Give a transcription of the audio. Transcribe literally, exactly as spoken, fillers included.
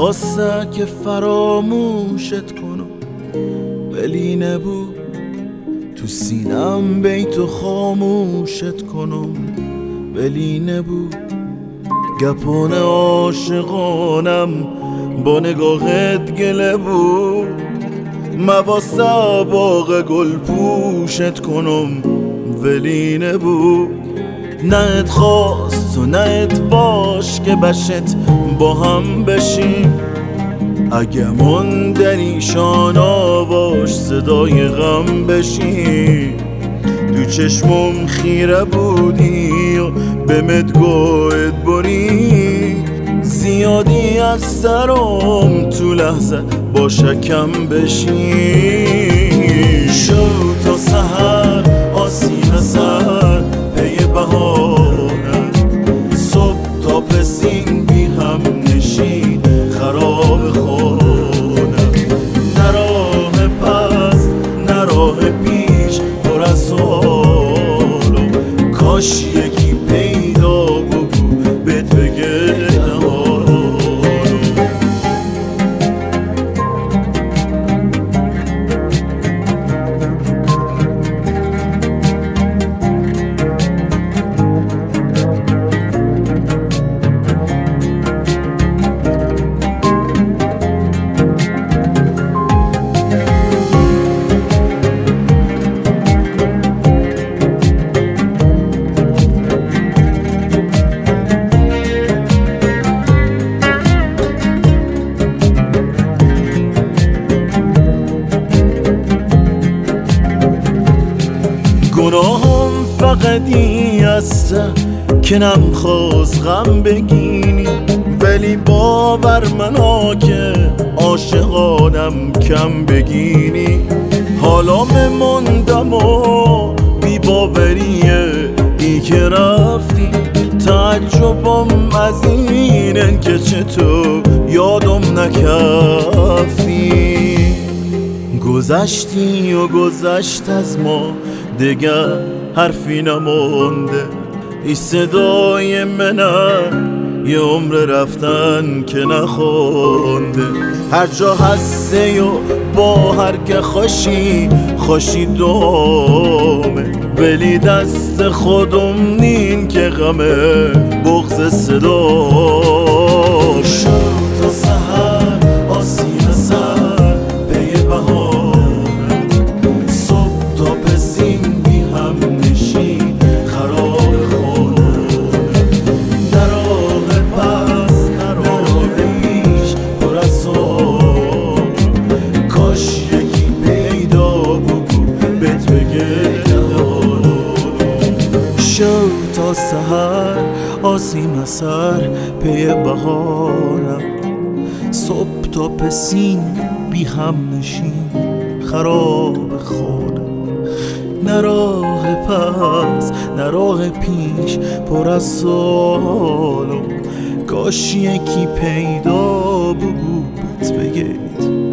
نخواسته که فراموشت کنم، ولی نبود تو سینم بیتو خاموشت کنم، ولی نبود گپان عاشقانم با نگاهت گله بود. مواسه باغ گل پوشت کنم، ولی نبود. نه ات خواست و نه ات باش که بشت با هم بشیم، اگه من در ایشان آواش صدای غم بشیم. تو چشمم خیره بودی و به مدگوهت بری، زیادی از سرم تو لحظه با شکم بشی. شو تا سحر آسیم سر پی بهارم، صبح تا پسین بی هم نشین خراب خونم. نه راه پس نه راه پیش پر از سوالو، کاش یکی پیدا بگو بهت بگه گناهم فقط این هسته که نمخواست غم بگینی، ولی باور منا که عاشقانم کم بگینی. حالا مموندم و بی باوریه ای که رفتی، تعجبم از اینن که چطور یادم نکفتی. گذشتی و گذشت از ما دیگر حرفی نمونده، ای صدای منم یه عمر رفتن که نخونده. هر جا هسته و با هر که خوشی خوشی دومه، ولی دست خودم نین که غمه بغض صدا. شو تا سحر آسیم سر پی بهارم، صبح تا پسین بی هم نشین خراب خونم. نه راه پس نه راه پیش پر از سوال، کاش یکی پیدا بگو بهت بگه شو تا سحر آسیم سر پی بهارم، صبح تا پسین بی هم نشین خراب خونم. نه راه پس نه راه پیش پر از سوال، کاش یکی پیدا بود بهت بگید